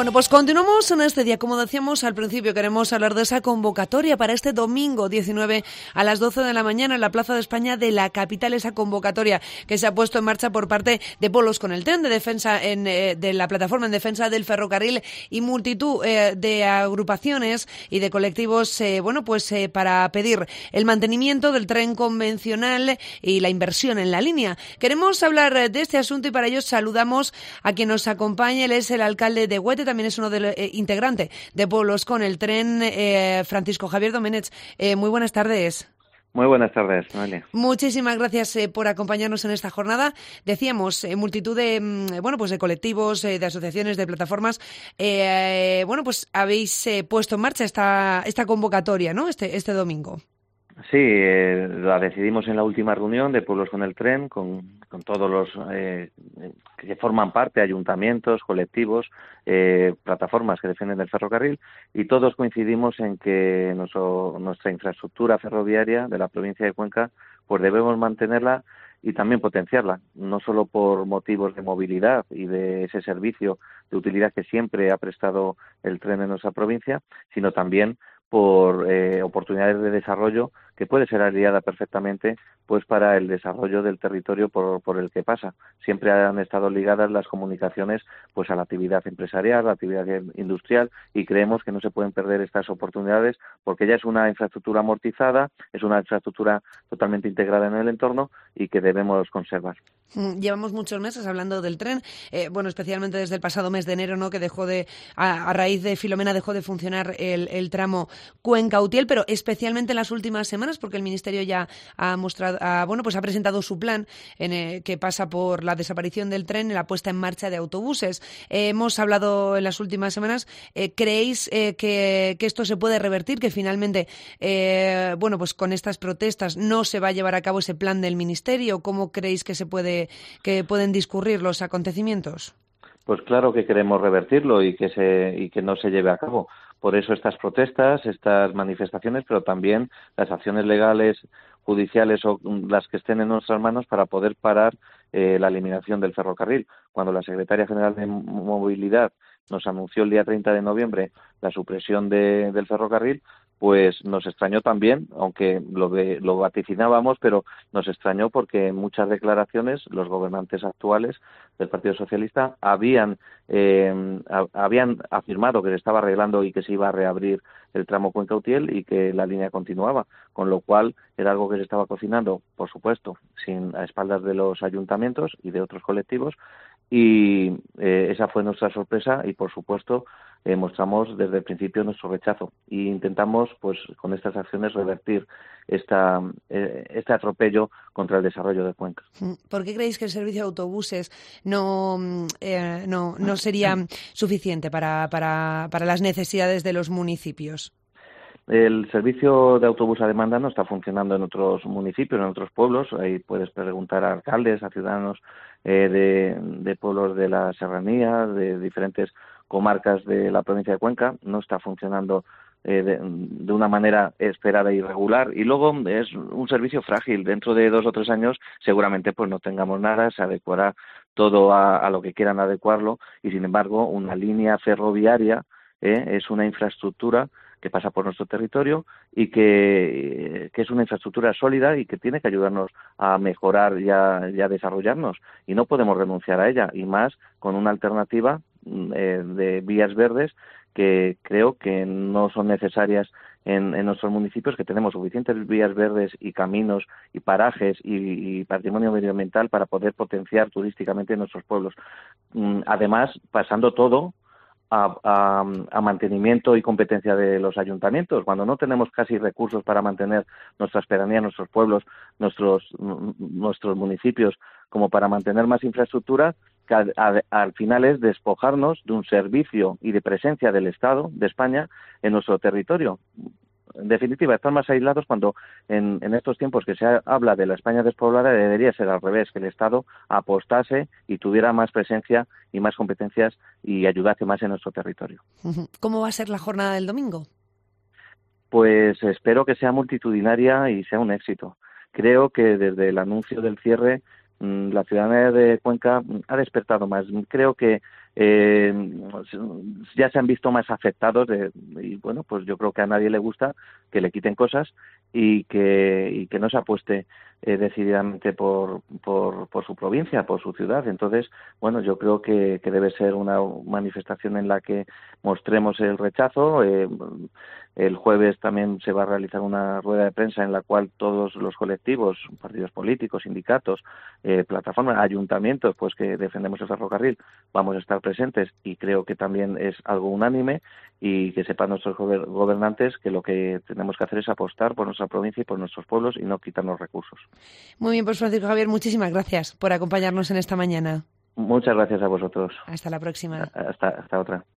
Bueno, pues continuamos en este día. Como decíamos al principio, queremos hablar de esa convocatoria para este domingo 19 a las 12 de la mañana en la Plaza de España de la capital. Esa convocatoria que se ha puesto en marcha por parte de Polos con el Tren, de defensa de la plataforma en defensa del ferrocarril y multitud de agrupaciones y de colectivos, para pedir el mantenimiento del tren convencional y la inversión en la línea. Queremos hablar de este asunto y para ello saludamos a quien nos acompaña. Él es el alcalde de Huete, también es uno de integrante de Polos con el Tren, Francisco Javier Domenech. Muy buenas tardes. Muy buenas tardes, Noelia. Muchísimas gracias por acompañarnos en esta jornada. Decíamos, multitud de de colectivos, de asociaciones, de plataformas. Habéis puesto en marcha esta convocatoria, ¿no? Este domingo. Sí, la decidimos en la última reunión de Pueblos con el Tren, con todos los que forman parte, ayuntamientos, colectivos, plataformas que defienden el ferrocarril, y todos coincidimos en que nuestra infraestructura ferroviaria de la provincia de Cuenca, pues debemos mantenerla y también potenciarla, no solo por motivos de movilidad y de ese servicio de utilidad que siempre ha prestado el tren en nuestra provincia, sino también por oportunidades de desarrollo que puede ser aliada perfectamente pues para el desarrollo del territorio por el que pasa. Siempre han estado ligadas las comunicaciones pues a la actividad empresarial, a la actividad industrial, y creemos que no se pueden perder estas oportunidades porque ya es una infraestructura amortizada, es una infraestructura totalmente integrada en el entorno y que debemos conservar. Llevamos muchos meses hablando del tren, especialmente desde el pasado mes de enero, ¿no? Que dejó a raíz de Filomena dejó de funcionar el tramo Cuenca-Utiel, pero especialmente en las últimas semanas, porque el Ministerio ya ha mostrado, ha presentado su plan que pasa por la desaparición del tren y la puesta en marcha de autobuses. Hemos hablado en las últimas semanas. ¿Creéis que esto se puede revertir, que finalmente, con estas protestas no se va a llevar a cabo ese plan del Ministerio? ¿Cómo creéis que pueden discurrir los acontecimientos? Pues claro que queremos revertirlo y que no se lleve a cabo. Por eso estas protestas, estas manifestaciones, pero también las acciones legales, judiciales o las que estén en nuestras manos para poder parar la eliminación del ferrocarril. Cuando la Secretaria General de Movilidad nos anunció el día 30 de noviembre la supresión del ferrocarril, pues nos extrañó también, aunque lo vaticinábamos, pero nos extrañó porque en muchas declaraciones los gobernantes actuales del Partido Socialista habían afirmado que se estaba arreglando y que se iba a reabrir el tramo Cuenca-Utiel y que la línea continuaba, con lo cual era algo que se estaba cocinando, por supuesto, a espaldas de los ayuntamientos y de otros colectivos, y esa fue nuestra sorpresa y, por supuesto, mostramos desde el principio nuestro rechazo e intentamos, pues, con estas acciones revertir este atropello contra el desarrollo de Cuenca. ¿Por qué creéis que el servicio de autobuses no sería suficiente para las necesidades de los municipios? El servicio de autobús a demanda no está funcionando en otros municipios, en otros pueblos. Ahí puedes preguntar a alcaldes, a ciudadanos de pueblos de la serranía, de diferentes comarcas de la provincia de Cuenca. No está funcionando de una manera esperada y regular, y luego es un servicio frágil. Dentro de 2 o 3 años seguramente pues no tengamos nada, se adecuará todo a lo que quieran adecuarlo, y sin embargo una línea ferroviaria es una infraestructura que pasa por nuestro territorio y que es una infraestructura sólida y que tiene que ayudarnos a mejorar y a desarrollarnos, y no podemos renunciar a ella, y más con una alternativa de vías verdes que creo que no son necesarias en nuestros municipios, que tenemos suficientes vías verdes y caminos y parajes y patrimonio medioambiental para poder potenciar turísticamente nuestros pueblos. Además, pasando todo a mantenimiento y competencia de los ayuntamientos. Cuando no tenemos casi recursos para mantener nuestras pedanías, nuestros pueblos, nuestros municipios, como para mantener más infraestructura, que al final es despojarnos de un servicio y de presencia del Estado de España en nuestro territorio. En definitiva, estar más aislados cuando en estos tiempos que se habla de la España despoblada debería ser al revés, que el Estado apostase y tuviera más presencia y más competencias y ayudase más en nuestro territorio. ¿Cómo va a ser la jornada del domingo? Pues espero que sea multitudinaria y sea un éxito. Creo que desde el anuncio del cierre la ciudadanía de Cuenca ha despertado más. Creo que ya se han visto más afectados y bueno, pues yo creo que a nadie le gusta que le quiten cosas y que no se apueste decididamente por su provincia, por su ciudad. Entonces, bueno, yo creo que debe ser una manifestación en la que mostremos el rechazo. El jueves también se va a realizar una rueda de prensa en la cual todos los colectivos, partidos políticos, sindicatos, plataformas, ayuntamientos, pues que defendemos el ferrocarril, vamos a estar presentes, y creo que también es algo unánime, y que sepan nuestros gobernantes que lo que tenemos que hacer es apostar por nuestra provincia y por nuestros pueblos y no quitarnos recursos. Muy bien, pues Francisco Javier, muchísimas gracias por acompañarnos en esta mañana. Muchas gracias a vosotros. Hasta la próxima. Hasta otra.